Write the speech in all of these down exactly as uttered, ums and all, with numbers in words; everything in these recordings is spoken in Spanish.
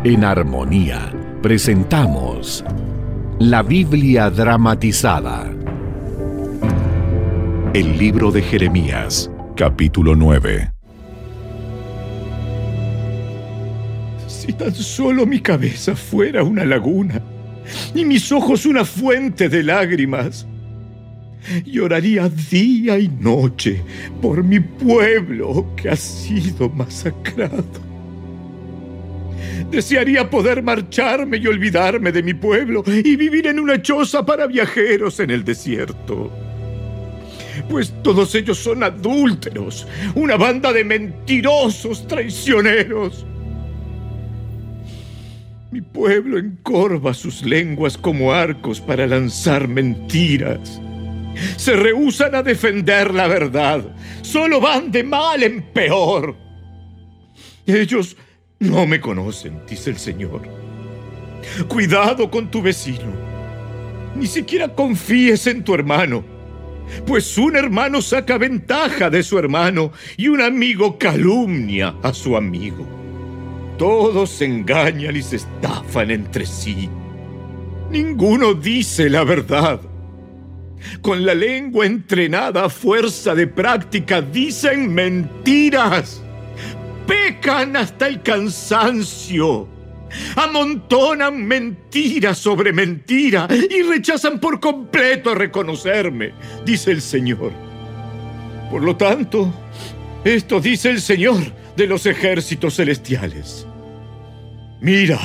En Armonía presentamos la Biblia dramatizada. El libro de Jeremías, capítulo nueve. Si tan solo mi cabeza fuera una laguna y mis ojos una fuente de lágrimas, lloraría día y noche por mi pueblo que ha sido masacrado. Desearía poder marcharme y olvidarme de mi pueblo y vivir en una choza para viajeros en el desierto. Pues todos ellos son adúlteros, una banda de mentirosos traicioneros. Mi pueblo encorva sus lenguas como arcos para lanzar mentiras. Se rehúsan a defender la verdad. Solo van de mal en peor. Ellos no me conocen, dice el Señor. Cuidado con tu vecino. Ni siquiera confíes en tu hermano, pues un hermano saca ventaja de su hermano y un amigo calumnia a su amigo. Todos se engañan y se estafan entre sí. Ninguno dice la verdad. Con la lengua entrenada a fuerza de práctica dicen mentiras. Pecan hasta el cansancio. Amontonan mentira sobre mentira y rechazan por completo reconocerme, dice el Señor. Por lo tanto, esto dice el Señor de los ejércitos celestiales: mira,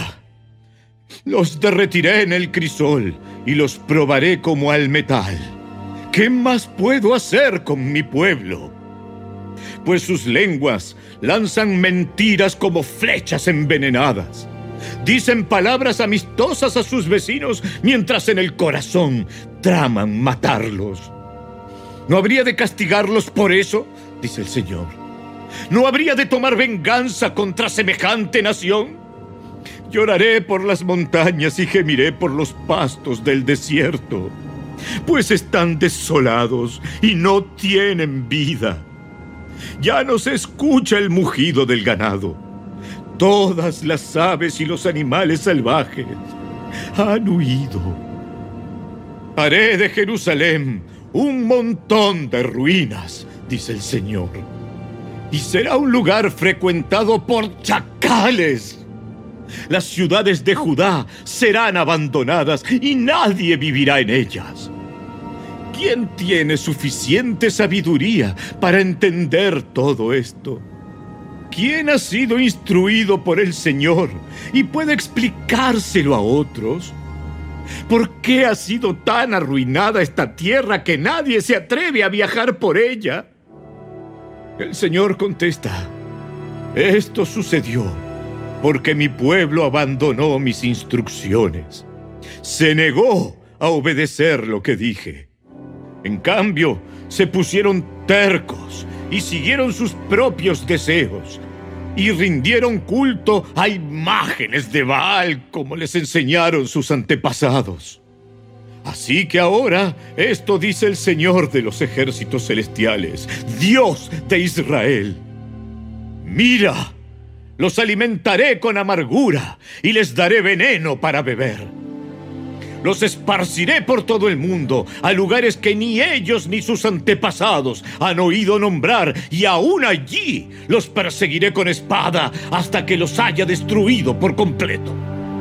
los derretiré en el crisol y los probaré como al metal. ¿Qué más puedo hacer con mi pueblo? Pues sus lenguas lanzan mentiras como flechas envenenadas. Dicen palabras amistosas a sus vecinos, mientras en el corazón traman matarlos. ¿No habría de castigarlos por eso?, dice el Señor. ¿No habría de tomar venganza contra semejante nación? Lloraré por las montañas y gemiré por los pastos del desierto, pues están desolados y no tienen vida. Ya no se escucha el mugido del ganado. Todas las aves y los animales salvajes han huido. Haré de Jerusalén un montón de ruinas, dice el Señor, y será un lugar frecuentado por chacales. Las ciudades de Judá serán abandonadas y nadie vivirá en ellas. ¿Quién tiene suficiente sabiduría para entender todo esto? ¿Quién ha sido instruido por el Señor y puede explicárselo a otros? ¿Por qué ha sido tan arruinada esta tierra que nadie se atreve a viajar por ella? El Señor contesta: esto sucedió porque mi pueblo abandonó mis instrucciones. Se negó a obedecer lo que dije. En cambio, se pusieron tercos y siguieron sus propios deseos y rindieron culto a imágenes de Baal, como les enseñaron sus antepasados. Así que ahora, esto dice el Señor de los ejércitos celestiales, Dios de Israel: mira, los alimentaré con amargura y les daré veneno para beber. Los esparciré por todo el mundo, a lugares que ni ellos ni sus antepasados han oído nombrar, y aún allí los perseguiré con espada hasta que los haya destruido por completo.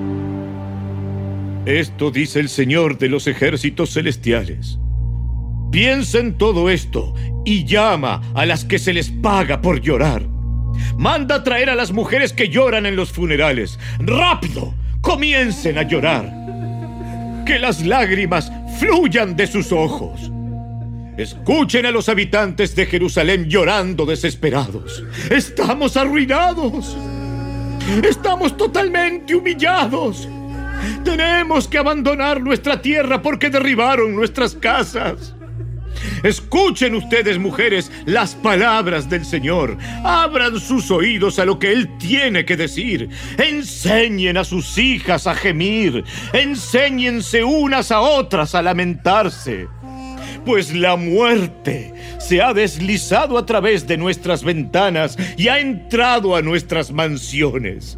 Esto dice el Señor de los ejércitos celestiales. Piensa en todo esto y llama a las que se les paga por llorar. Manda traer a las mujeres que lloran en los funerales. ¡Rápido! ¡Comiencen a llorar! Que las lágrimas fluyan de sus ojos. Escuchen a los habitantes de Jerusalén llorando desesperados. Estamos arruinados. Estamos totalmente humillados. Tenemos que abandonar nuestra tierra porque derribaron nuestras casas. Escuchen ustedes, mujeres, las palabras del Señor. Abran sus oídos a lo que Él tiene que decir. Enseñen a sus hijas a gemir. Enséñense unas a otras a lamentarse. Pues la muerte se ha deslizado a través de nuestras ventanas y ha entrado a nuestras mansiones.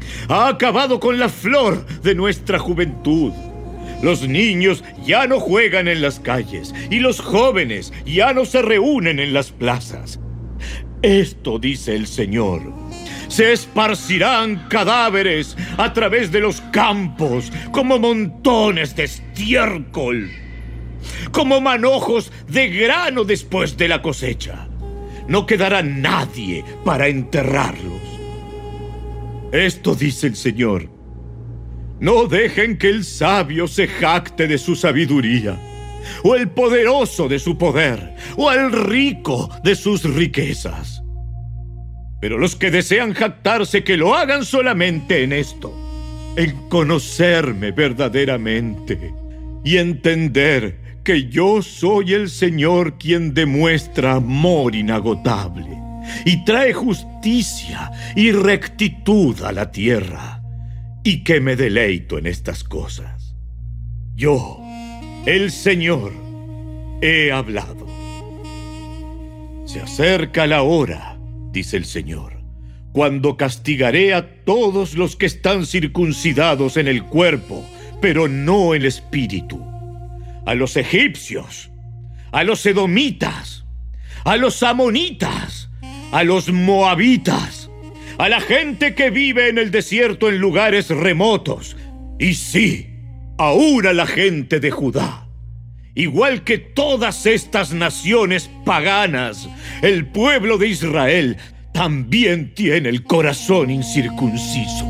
Ha acabado con la flor de nuestra juventud. Los niños ya no juegan en las calles y los jóvenes ya no se reúnen en las plazas. Esto dice el Señor: se esparcirán cadáveres a través de los campos como montones de estiércol, como manojos de grano después de la cosecha. No quedará nadie para enterrarlos. Esto dice el Señor: no dejen que el sabio se jacte de su sabiduría, o el poderoso de su poder, o el rico de sus riquezas. Pero los que desean jactarse, que lo hagan solamente en esto: en conocerme verdaderamente y entender que yo soy el Señor, quien demuestra amor inagotable y trae justicia y rectitud a la tierra, y que me deleito en estas cosas. Yo, el Señor, he hablado. Se acerca la hora, dice el Señor, cuando castigaré a todos los que están circuncidados en el cuerpo, pero no el espíritu. A los egipcios, a los edomitas, a los amonitas, a los moabitas, a la gente que vive en el desierto en lugares remotos, y sí, aún a la gente de Judá. Igual que todas estas naciones paganas, el pueblo de Israel también tiene el corazón incircunciso.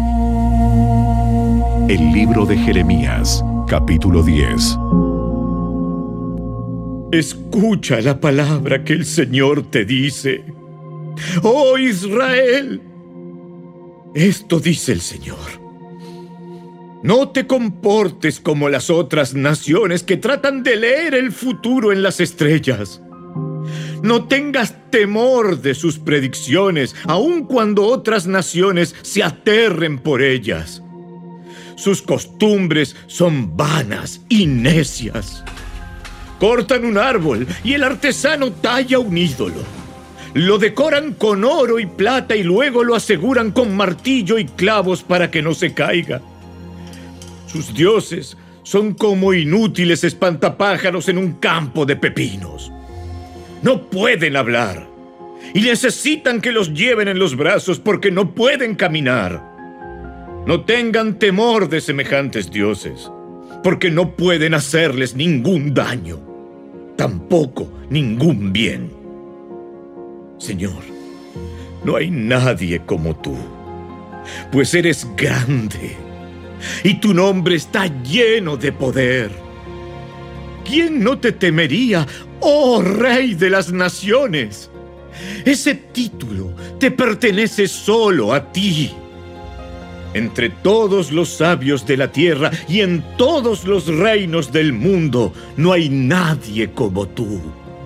El libro de Jeremías, capítulo diez. Escucha la palabra que el Señor te dice. ¡Oh Israel! Esto dice el Señor: no te comportes como las otras naciones que tratan de leer el futuro en las estrellas. No tengas temor de sus predicciones, aun cuando otras naciones se aterren por ellas. Sus costumbres son vanas y necias. Cortan un árbol y el artesano talla un ídolo. Lo decoran con oro y plata y luego lo aseguran con martillo y clavos para que no se caiga. Sus dioses son como inútiles espantapájaros en un campo de pepinos. No pueden hablar y necesitan que los lleven en los brazos porque no pueden caminar. No tengan temor de semejantes dioses, porque no pueden hacerles ningún daño, tampoco ningún bien. Señor, no hay nadie como tú, pues eres grande y tu nombre está lleno de poder. ¿Quién no te temería, oh Rey de las naciones? Ese título te pertenece solo a ti. Entre todos los sabios de la tierra y en todos los reinos del mundo, no hay nadie como tú.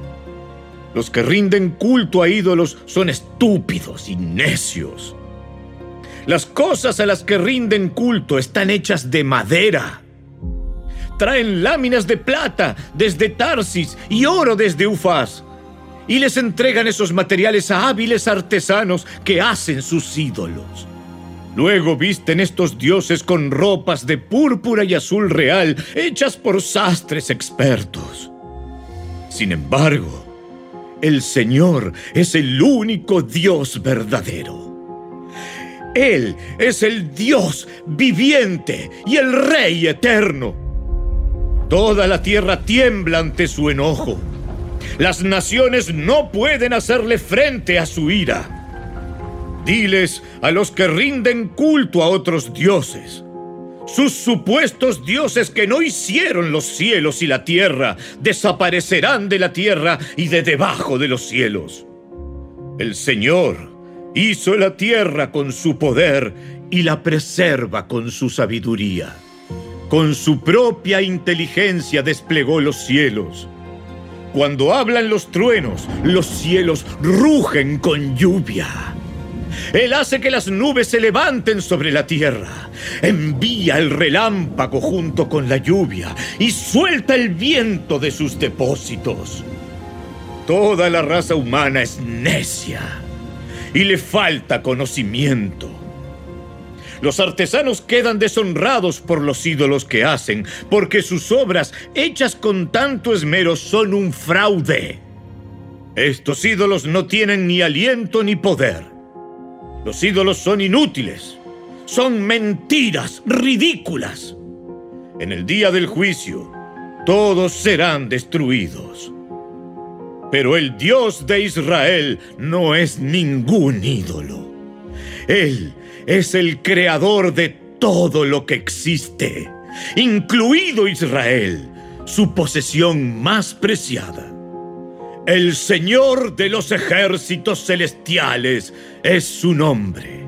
Los que rinden culto a ídolos son estúpidos y necios. Las cosas a las que rinden culto están hechas de madera. Traen láminas de plata desde Tarsis y oro desde Ufaz, y les entregan esos materiales a hábiles artesanos que hacen sus ídolos. Luego visten estos dioses con ropas de púrpura y azul real, hechas por sastres expertos. Sin embargo, el Señor es el único Dios verdadero. Él es el Dios viviente y el Rey eterno. Toda la tierra tiembla ante su enojo. Las naciones no pueden hacerle frente a su ira. Diles a los que rinden culto a otros dioses: sus supuestos dioses que no hicieron los cielos y la tierra desaparecerán de la tierra y de debajo de los cielos. El Señor hizo la tierra con su poder y la preserva con su sabiduría. Con su propia inteligencia desplegó los cielos. Cuando hablan los truenos, los cielos rugen con lluvia. Él hace que las nubes se levanten sobre la tierra, envía el relámpago junto con la lluvia y suelta el viento de sus depósitos. Toda la raza humana es necia y le falta conocimiento. Los artesanos quedan deshonrados por los ídolos que hacen, porque sus obras, hechas con tanto esmero, son un fraude. Estos ídolos no tienen ni aliento ni poder. Los ídolos son inútiles, son mentiras ridículas. En el día del juicio, todos serán destruidos. Pero el Dios de Israel no es ningún ídolo. Él es el creador de todo lo que existe, incluido Israel, su posesión más preciada. El Señor de los ejércitos celestiales es su nombre.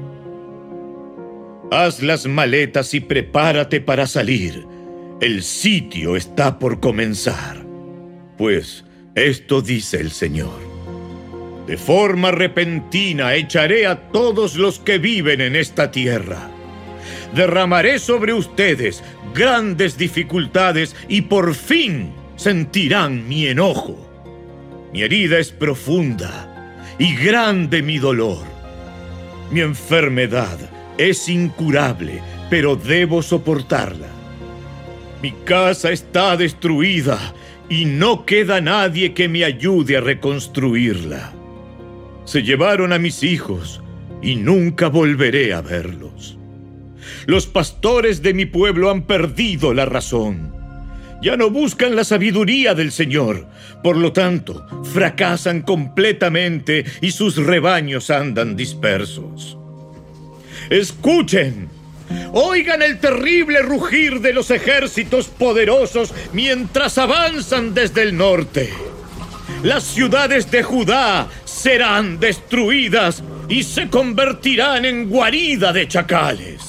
Haz las maletas y prepárate para salir. El sitio está por comenzar. Pues esto dice el Señor: de forma repentina echaré a todos los que viven en esta tierra. Derramaré sobre ustedes grandes dificultades y por fin sentirán mi enojo. Mi herida es profunda y grande mi dolor. Mi enfermedad es incurable, pero debo soportarla. Mi casa está destruida y no queda nadie que me ayude a reconstruirla. Se llevaron a mis hijos y nunca volveré a verlos. Los pastores de mi pueblo han perdido la razón. Ya no buscan la sabiduría del Señor. Por lo tanto, fracasan completamente y sus rebaños andan dispersos. Escuchen, oigan el terrible rugir de los ejércitos poderosos mientras avanzan desde el norte. Las ciudades de Judá serán destruidas y se convertirán en guarida de chacales.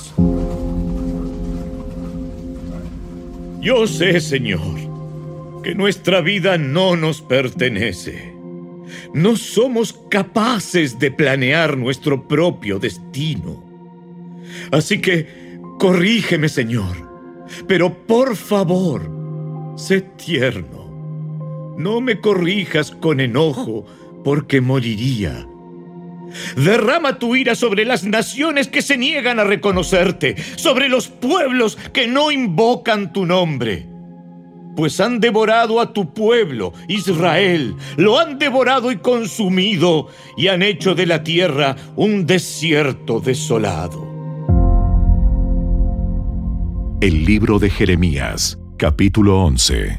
Yo sé, Señor, que nuestra vida no nos pertenece. No somos capaces de planear nuestro propio destino. Así que, corrígeme, Señor, pero por favor, sé tierno. No me corrijas con enojo, porque moriría. Derrama tu ira sobre las naciones que se niegan a reconocerte, sobre los pueblos que no invocan tu nombre. Pues han devorado a tu pueblo, Israel, lo han devorado y consumido, y han hecho de la tierra un desierto desolado. El libro de Jeremías, capítulo once.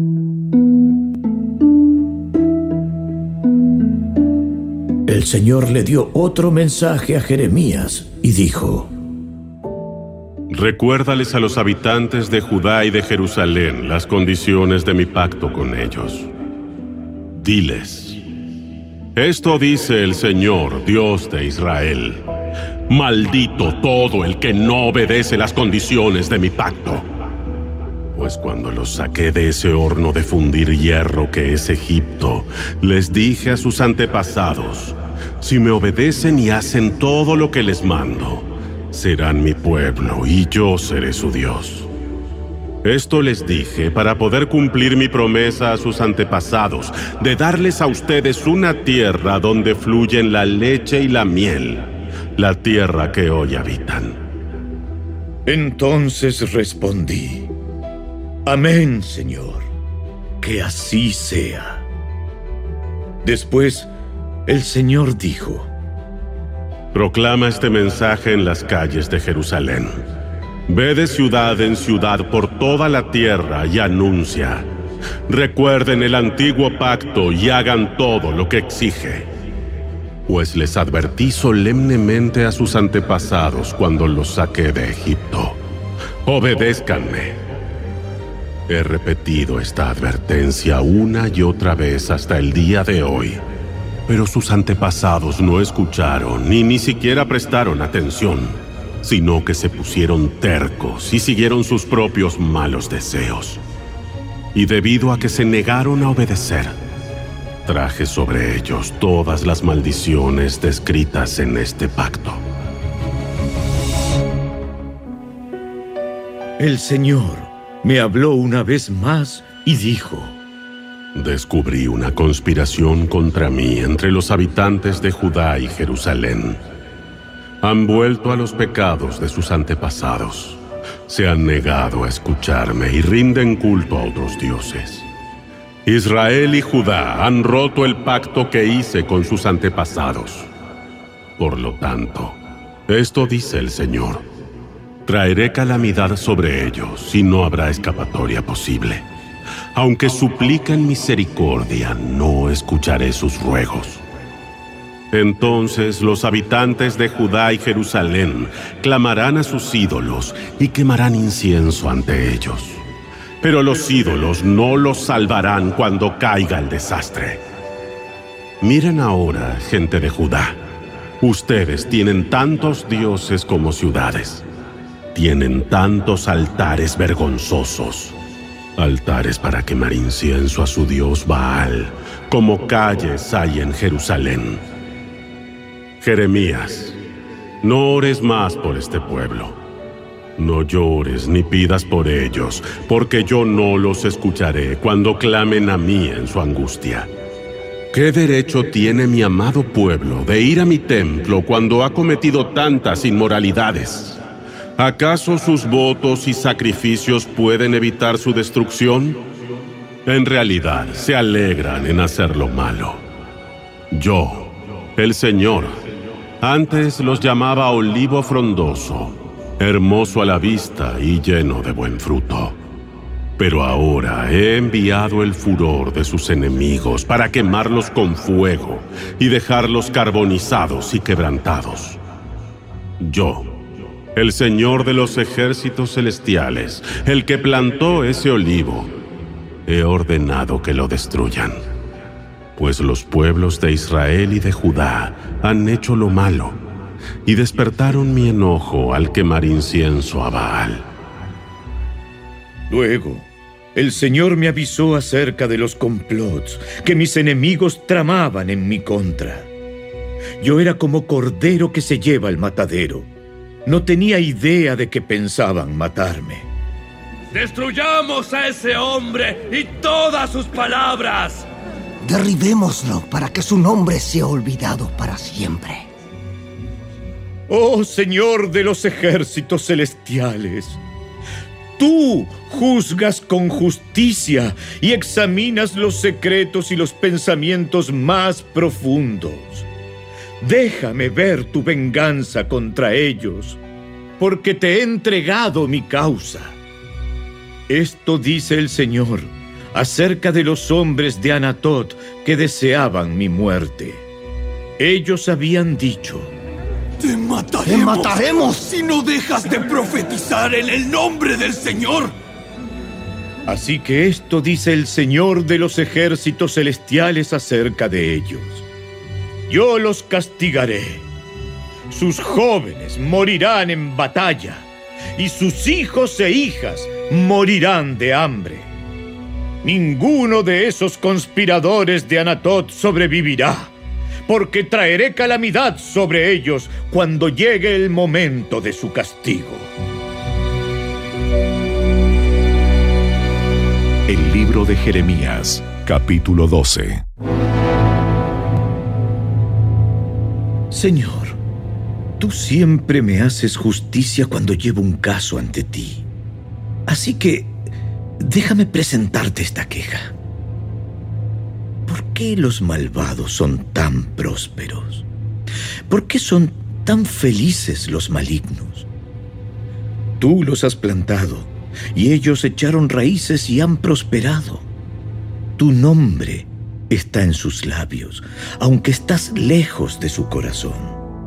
El Señor le dio otro mensaje a Jeremías y dijo: Recuérdales a los habitantes de Judá y de Jerusalén las condiciones de mi pacto con ellos. Diles: esto dice el Señor, Dios de Israel: maldito todo el que no obedece las condiciones de mi pacto. Pues cuando los saqué de ese horno de fundir hierro que es Egipto, les dije a sus antepasados: si me obedecen y hacen todo lo que les mando, serán mi pueblo y yo seré su Dios. Esto les dije para poder cumplir mi promesa a sus antepasados de darles a ustedes una tierra donde fluyen la leche y la miel, la tierra que hoy habitan. Entonces respondí: Amén, Señor, que así sea. Después, el Señor dijo: Proclama este mensaje en las calles de Jerusalén. Ve de ciudad en ciudad por toda la tierra y anuncia: recuerden el antiguo pacto y hagan todo lo que exige. Pues les advertí solemnemente a sus antepasados cuando los saqué de Egipto: obedézcanme. He repetido esta advertencia una y otra vez hasta el día de hoy, pero sus antepasados no escucharon ni ni siquiera prestaron atención, sino que se pusieron tercos y siguieron sus propios malos deseos. Y debido a que se negaron a obedecer, traje sobre ellos todas las maldiciones descritas en este pacto. El Señor me habló una vez más y dijo: Descubrí una conspiración contra mí entre los habitantes de Judá y Jerusalén. Han vuelto a los pecados de sus antepasados. Se han negado a escucharme y rinden culto a otros dioses. Israel y Judá han roto el pacto que hice con sus antepasados. Por lo tanto, esto dice el Señor: traeré calamidad sobre ellos y no habrá escapatoria posible. Aunque supliquen misericordia, no escucharé sus ruegos. Entonces los habitantes de Judá y Jerusalén clamarán a sus ídolos y quemarán incienso ante ellos. Pero los ídolos no los salvarán cuando caiga el desastre. Miren ahora, gente de Judá. Ustedes tienen tantos dioses como ciudades. Tienen tantos altares vergonzosos. Altares para quemar incienso a su dios Baal, como calles hay en Jerusalén. Jeremías, no ores más por este pueblo. No llores ni pidas por ellos, porque yo no los escucharé cuando clamen a mí en su angustia. ¿Qué derecho tiene mi amado pueblo de ir a mi templo cuando ha cometido tantas inmoralidades? ¿Acaso sus votos y sacrificios pueden evitar su destrucción? En realidad, se alegran en hacer lo malo. Yo, el Señor, antes los llamaba olivo frondoso, hermoso a la vista y lleno de buen fruto. Pero ahora he enviado el furor de sus enemigos para quemarlos con fuego y dejarlos carbonizados y quebrantados. Yo, el Señor de los ejércitos celestiales, el que plantó ese olivo, he ordenado que lo destruyan. Pues los pueblos de Israel y de Judá han hecho lo malo y despertaron mi enojo al quemar incienso a Baal. Luego, el Señor me avisó acerca de los complots que mis enemigos tramaban en mi contra. Yo era como cordero que se lleva al matadero. No tenía idea de que pensaban matarme. ¡Destruyamos a ese hombre y todas sus palabras! Derribémoslo para que su nombre sea olvidado para siempre. Oh Señor de los ejércitos celestiales, tú juzgas con justicia y examinas los secretos y los pensamientos más profundos. Déjame ver tu venganza contra ellos, porque te he entregado mi causa. Esto dice el Señor acerca de los hombres de Anatot que deseaban mi muerte. Ellos habían dicho: ¡Te mataremos! ¡Te mataremos! ¡Si no dejas de profetizar en el nombre del Señor! Así que esto dice el Señor de los ejércitos celestiales acerca de ellos: yo los castigaré. Sus jóvenes morirán en batalla, y sus hijos e hijas morirán de hambre. Ninguno de esos conspiradores de Anatot sobrevivirá, porque traeré calamidad sobre ellos cuando llegue el momento de su castigo. El libro de Jeremías, capítulo doce. Señor, tú siempre me haces justicia cuando llevo un caso ante ti. Así que déjame presentarte esta queja. ¿Por qué los malvados son tan prósperos? ¿Por qué son tan felices los malignos? Tú los has plantado, y ellos echaron raíces y han prosperado. Tu nombre está en sus labios, aunque estás lejos de su corazón.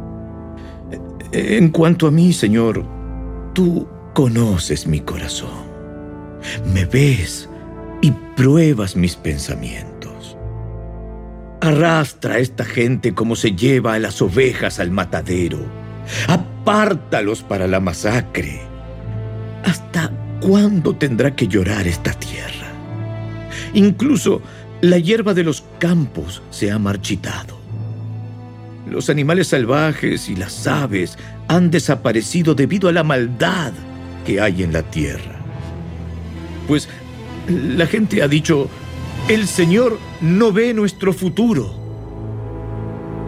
En cuanto a mí, Señor, tú conoces mi corazón. Me ves y pruebas mis pensamientos. Arrastra a esta gente como se lleva a las ovejas al matadero. Apártalos para la masacre. ¿Hasta cuándo tendrá que llorar esta tierra? Incluso la hierba de los campos se ha marchitado. Los animales salvajes y las aves han desaparecido debido a la maldad que hay en la tierra. Pues la gente ha dicho: el Señor no ve nuestro futuro.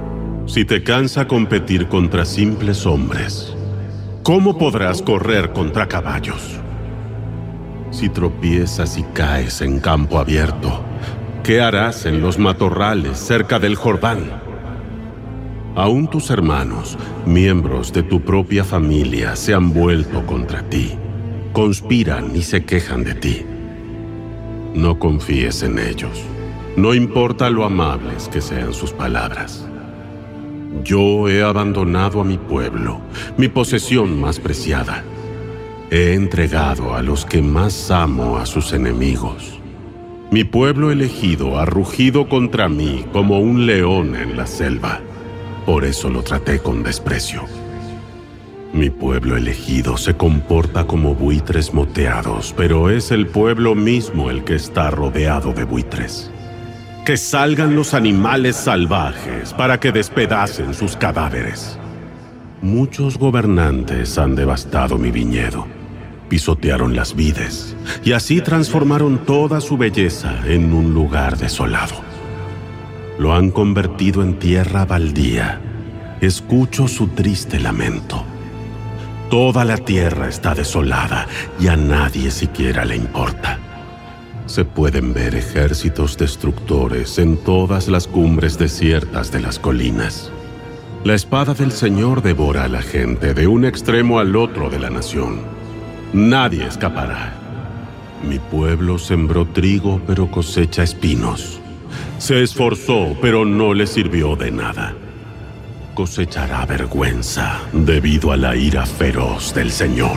Si te cansa competir contra simples hombres, ¿cómo podrás correr contra caballos? Si tropiezas y caes en campo abierto, ¿qué harás en los matorrales cerca del Jordán? Aún tus hermanos, miembros de tu propia familia, se han vuelto contra ti, conspiran y se quejan de ti. No confíes en ellos, no importa lo amables que sean sus palabras. Yo he abandonado a mi pueblo, mi posesión más preciada. He entregado a los que más amo a sus enemigos. Mi pueblo elegido ha rugido contra mí como un león en la selva. Por eso lo traté con desprecio. Mi pueblo elegido se comporta como buitres moteados, pero es el pueblo mismo el que está rodeado de buitres. Que salgan los animales salvajes para que despedacen sus cadáveres. Muchos gobernantes han devastado mi viñedo, pisotearon las vides y así transformaron toda su belleza en un lugar desolado. Lo han convertido en tierra baldía. Escucho su triste lamento. Toda la tierra está desolada y a nadie siquiera le importa. Se pueden ver ejércitos destructores en todas las cumbres desiertas de las colinas. La espada del Señor devora a la gente de un extremo al otro de la nación. Nadie escapará. Mi pueblo sembró trigo, pero cosecha espinos. Se esforzó, pero no le sirvió de nada. Cosechará vergüenza debido a la ira feroz del Señor.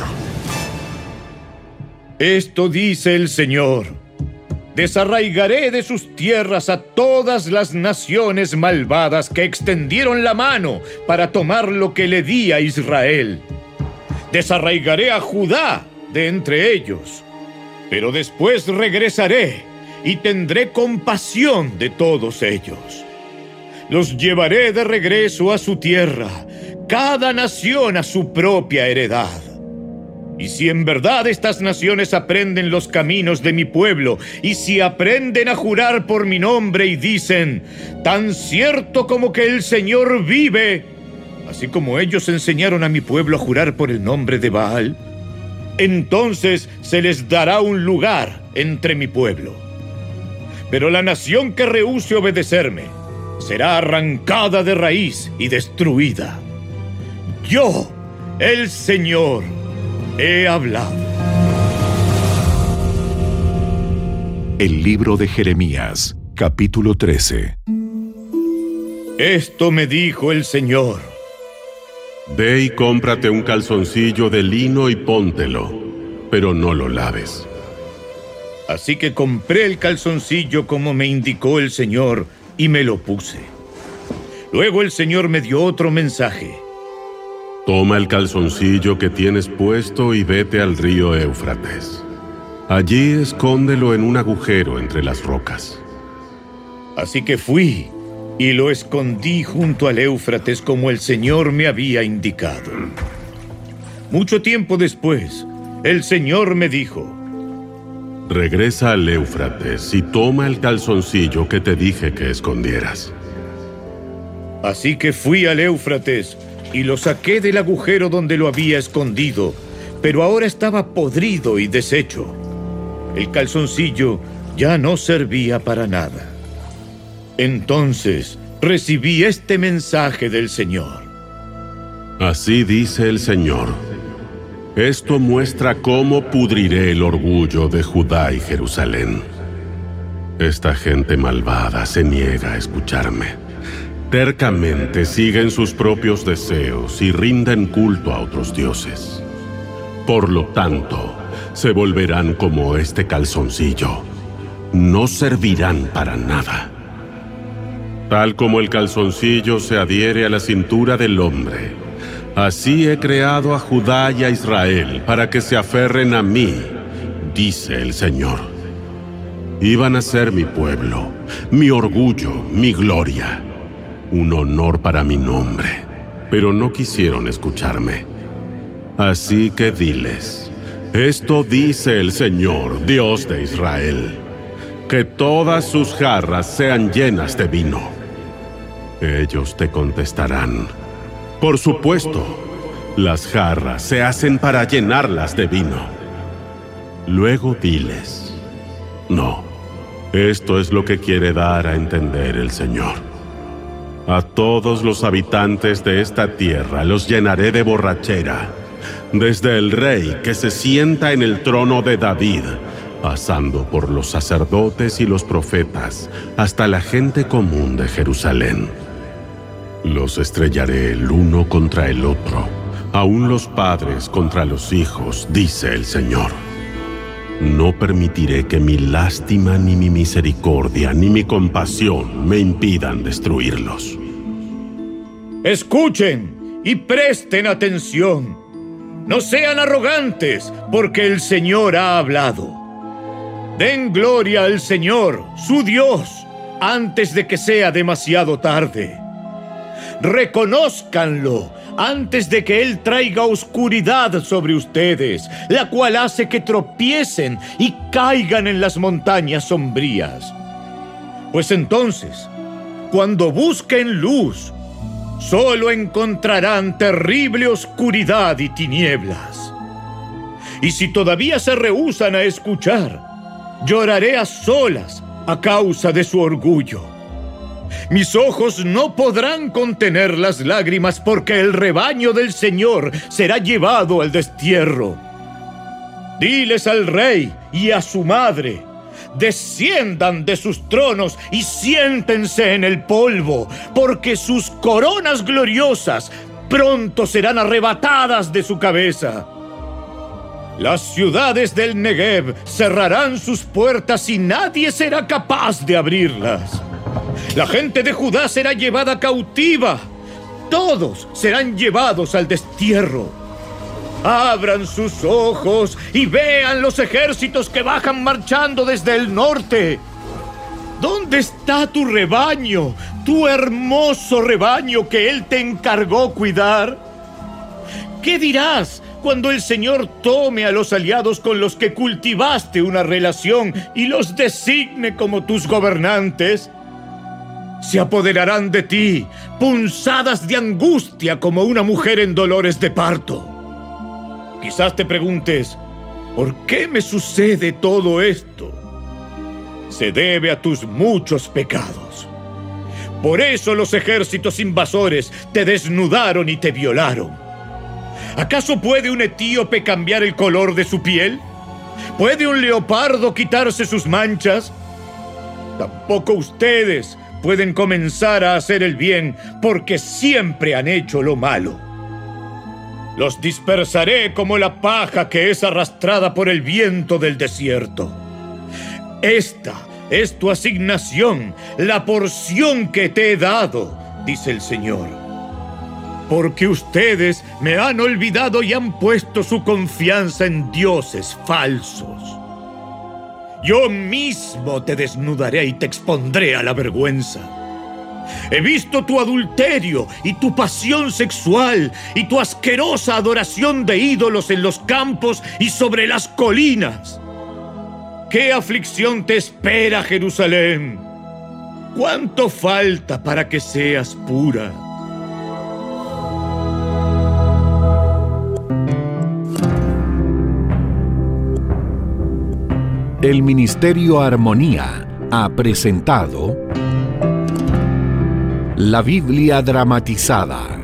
Esto dice el Señor: desarraigaré de sus tierras a todas las naciones malvadas que extendieron la mano para tomar lo que le di a Israel. Desarraigaré a Judá de entre ellos, pero después regresaré y tendré compasión de todos ellos. Los llevaré de regreso a su tierra, cada nación a su propia heredad. Y si en verdad estas naciones aprenden los caminos de mi pueblo, y si aprenden a jurar por mi nombre y dicen, tan cierto como que el Señor vive, así como ellos enseñaron a mi pueblo a jurar por el nombre de Baal, entonces se les dará un lugar entre mi pueblo. Pero la nación que rehúse obedecerme será arrancada de raíz y destruida. Yo, el Señor, he hablado. El libro de Jeremías, capítulo trece. Esto me dijo el Señor: Ve y cómprate un calzoncillo de lino y póntelo, pero no lo laves. Así que compré el calzoncillo como me indicó el Señor y me lo puse. Luego el Señor me dio otro mensaje. Toma el calzoncillo que tienes puesto y vete al río Éufrates. Allí escóndelo en un agujero entre las rocas. Así que fui y lo escondí junto al Éufrates como el Señor me había indicado. Mucho tiempo después, el Señor me dijo: regresa al Éufrates y toma el calzoncillo que te dije que escondieras. Así que fui al Éufrates y lo saqué del agujero donde lo había escondido, pero ahora estaba podrido y deshecho. El calzoncillo ya no servía para nada. Entonces recibí este mensaje del Señor. Así dice el Señor: esto muestra cómo pudriré el orgullo de Judá y Jerusalén. Esta gente malvada se niega a escucharme. Tercamente siguen sus propios deseos y rinden culto a otros dioses. Por lo tanto, se volverán como este calzoncillo. No servirán para nada. Tal como el calzoncillo se adhiere a la cintura del hombre, así he creado a Judá y a Israel para que se aferren a mí, dice el Señor. Iban a ser mi pueblo, mi orgullo, mi gloria, un honor para mi nombre, pero no quisieron escucharme. Así que diles: esto dice el Señor, Dios de Israel, que todas sus jarras sean llenas de vino. Ellos te contestarán: por supuesto, las jarras se hacen para llenarlas de vino. Luego diles: no, esto es lo que quiere dar a entender el Señor. A todos los habitantes de esta tierra los llenaré de borrachera, desde el rey que se sienta en el trono de David, pasando por los sacerdotes y los profetas, hasta la gente común de Jerusalén. Los estrellaré el uno contra el otro, aún los padres contra los hijos, dice el Señor. No permitiré que mi lástima, ni mi misericordia, ni mi compasión me impidan destruirlos. Escuchen y presten atención. No sean arrogantes, porque el Señor ha hablado. Den gloria al Señor, su Dios, antes de que sea demasiado tarde. Reconózcanlo antes de que Él traiga oscuridad sobre ustedes, la cual hace que tropiecen y caigan en las montañas sombrías. Pues entonces, cuando busquen luz, solo encontrarán terrible oscuridad y tinieblas. Y si todavía se rehúsan a escuchar, lloraré a solas a causa de su orgullo. Mis ojos no podrán contener las lágrimas, porque el rebaño del Señor será llevado al destierro. Diles al rey y a su madre: desciendan de sus tronos y siéntense en el polvo, porque sus coronas gloriosas pronto serán arrebatadas de su cabeza. Las ciudades del Negev cerrarán sus puertas y nadie será capaz de abrirlas. La gente de Judá será llevada cautiva. Todos serán llevados al destierro. Abran sus ojos y vean los ejércitos que bajan marchando desde el norte. ¿Dónde está tu rebaño, tu hermoso rebaño que Él te encargó cuidar? ¿Qué dirás cuando el Señor tome a los aliados con los que cultivaste una relación y los designe como tus gobernantes? Se apoderarán de ti, punzadas de angustia como una mujer en dolores de parto. Quizás te preguntes: ¿por qué me sucede todo esto? Se debe a tus muchos pecados. Por eso los ejércitos invasores te desnudaron y te violaron. ¿Acaso puede un etíope cambiar el color de su piel? ¿Puede un leopardo quitarse sus manchas? Tampoco ustedes pueden comenzar a hacer el bien, porque siempre han hecho lo malo. Los dispersaré como la paja que es arrastrada por el viento del desierto. Esta es tu asignación, la porción que te he dado, dice el Señor. Porque ustedes me han olvidado y han puesto su confianza en dioses falsos. Yo mismo te desnudaré y te expondré a la vergüenza. He visto tu adulterio y tu pasión sexual y tu asquerosa adoración de ídolos en los campos y sobre las colinas. ¿Qué aflicción te espera, Jerusalén? ¿Cuánto falta para que seas pura? El Ministerio Armonía ha presentado La Biblia dramatizada.